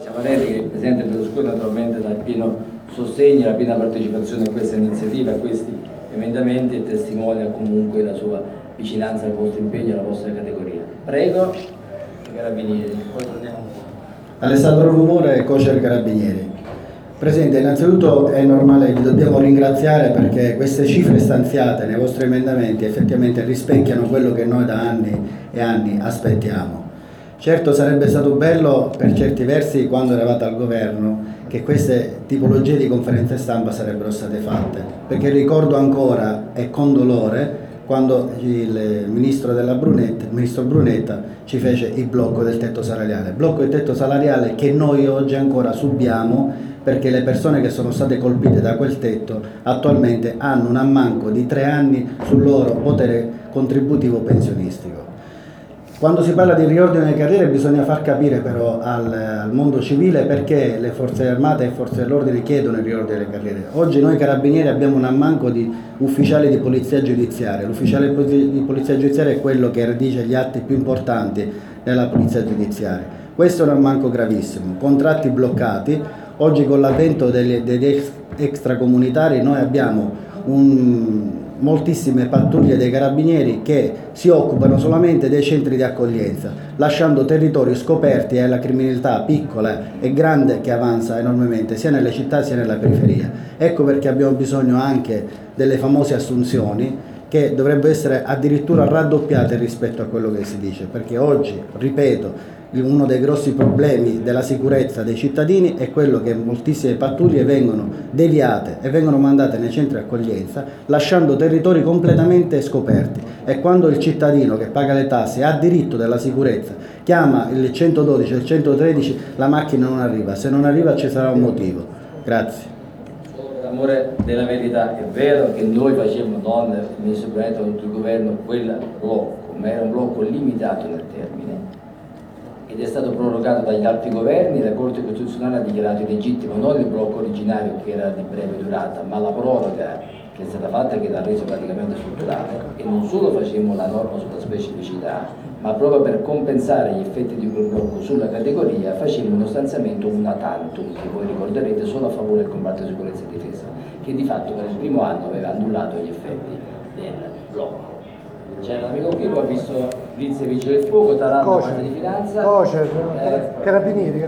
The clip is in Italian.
Siamo Valeri, che il Presidente Berlusconi naturalmente dà il pieno sostegno e la piena partecipazione a questa iniziativa, a questi emendamenti, e testimonia comunque la sua vicinanza al vostro impegno e alla vostra categoria. Prego, Carabinieri, poi torniamo un po'. Alessandro Rumore, Cocer Carabinieri. Presidente, innanzitutto è normale, vi dobbiamo ringraziare perché queste cifre stanziate nei vostri emendamenti effettivamente rispecchiano quello che noi da anni e anni aspettiamo. Certo, sarebbe stato bello per certi versi, quando eravate al governo, che queste tipologie di conferenze stampa sarebbero state fatte, perché ricordo ancora e con dolore quando il ministro Brunetta ci fece il blocco del tetto salariale che noi oggi ancora subiamo, perché le persone che sono state colpite da quel tetto attualmente hanno un ammanco di 3 anni sul loro potere contributivo pensionistico. Quando si parla di riordino delle carriere bisogna far capire però al mondo civile perché le forze armate e le forze dell'ordine chiedono il riordino delle carriere. Oggi noi carabinieri abbiamo un ammanco di ufficiali di polizia giudiziaria. L'ufficiale di polizia giudiziaria è quello che redige gli atti più importanti nella polizia giudiziaria. Questo è un ammanco gravissimo, contratti bloccati. Oggi con l'avvento degli extracomunitari noi abbiamo moltissime pattuglie dei carabinieri che si occupano solamente dei centri di accoglienza, lasciando territori scoperti alla criminalità piccola e grande che avanza enormemente sia nelle città sia nella periferia. Ecco perché abbiamo bisogno anche delle famose assunzioni, che dovrebbero essere addirittura raddoppiate rispetto a quello che si dice, perché oggi, ripeto, uno dei grossi problemi della sicurezza dei cittadini è quello che moltissime pattuglie vengono deviate e vengono mandate nei centri di accoglienza lasciando territori completamente scoperti, e quando il cittadino che paga le tasse ha diritto della sicurezza chiama il 112 e il 113, la macchina non arriva, se non arriva ci sarà un motivo. Grazie. Per amore della verità, è vero che noi facevamo, non il Ministro Brunetta con tutto il governo, quel blocco, ma era un blocco limitato nel termine ed è stato prorogato dagli altri governi, e la Corte Costituzionale ha dichiarato illegittimo non il blocco originario che era di breve durata, ma la proroga che è stata fatta, che l'ha reso praticamente strutturale. E non solo facemmo la norma sulla specificità, ma proprio per compensare gli effetti di quel blocco sulla categoria facemmo uno stanziamento una tantum, che voi ricorderete, solo a favore del comparto sicurezza e difesa, che di fatto per il primo anno aveva annullato gli effetti del blocco. C'è un amico qui, lo ha visto Blitz e Vigili del Fuoco, Taranto, parte di finanza. Carabinieri.